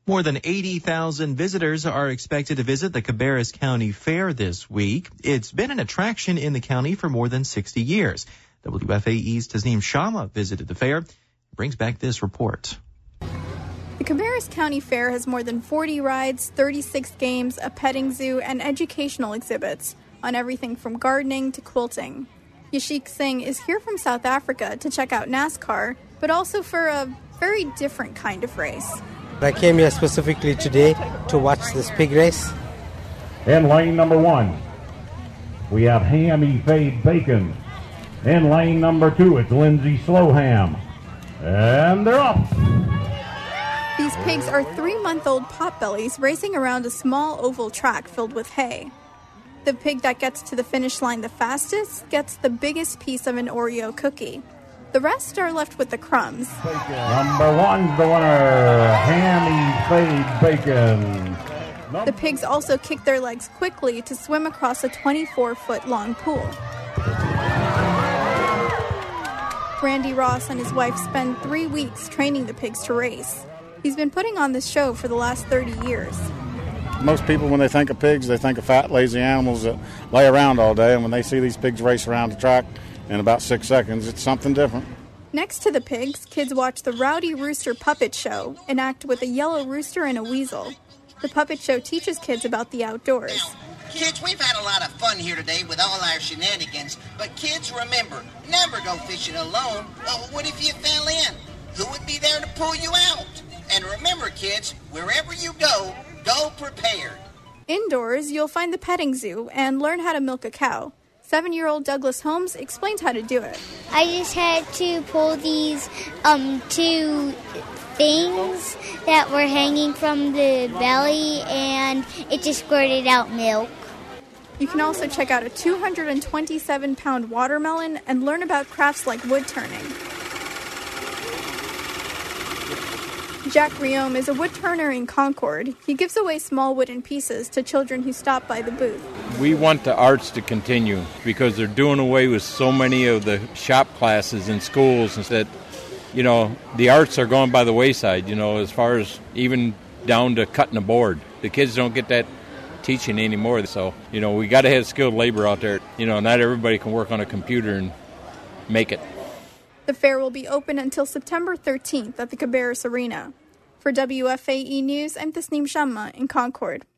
More than 80,000 visitors are expected to visit the Cabarrus County Fair this week. It's been an attraction in the county for more than 60 years. WFAE's Tasneem Shamma visited the fair and brings back this report. The Cabarrus County Fair has more than 40 rides, 36 games, a petting zoo, and educational exhibits on everything from gardening to quilting. Yashik Singh is here from South Africa to check out NASCAR, but also for a very different kind of race. I came here specifically today to watch this pig race. In lane number 1, we have Hammy Fade Bacon. In lane number 2, it's Lindsay Slowham. And they're off. These pigs are 3-month-old potbellies racing around a small oval track filled with hay. The pig that gets to the finish line the fastest gets the biggest piece of an Oreo cookie. The rest are left with the crumbs. Number 1's the winner, Hammy Fade Bacon. The pigs also kick their legs quickly to swim across a 24-foot-long pool. Randy Ross and his wife spend 3 weeks training the pigs to race. He's been putting on this show for the last 30 years. Most people, when they think of pigs, they think of fat, lazy animals that lay around all day. And when they see these pigs race around the track in about 6 seconds, it's something different. Next to the pigs, kids watch the Rowdy Rooster Puppet Show, an act with a yellow rooster and a weasel. The puppet show teaches kids about the outdoors. Now, kids, we've had a lot of fun here today with all our shenanigans, but kids, remember, never go fishing alone. What if you fell in? Who would be there to pull you out? And remember, kids, wherever you go, go prepared. Indoors, you'll find the petting zoo and learn how to milk a cow. 7-year-old Douglas Holmes explains how to do it. I just had to pull these 2 things that were hanging from the belly, and it just squirted out milk. You can also check out a 227-pound watermelon and learn about crafts like wood turning. Jack Riome is a wood turner in Concord. He gives away small wooden pieces to children who stop by the booth. We want the arts to continue because they're doing away with so many of the shop classes in schools, and that, the arts are going by the wayside, as far as even down to cutting a board. The kids don't get that teaching anymore. So, we got to have skilled labor out there. Not everybody can work on a computer and make it. The fair will be open until September 13th at the Cabarrus Arena. For WFAE News, I'm Tasneem Shamma in Concord.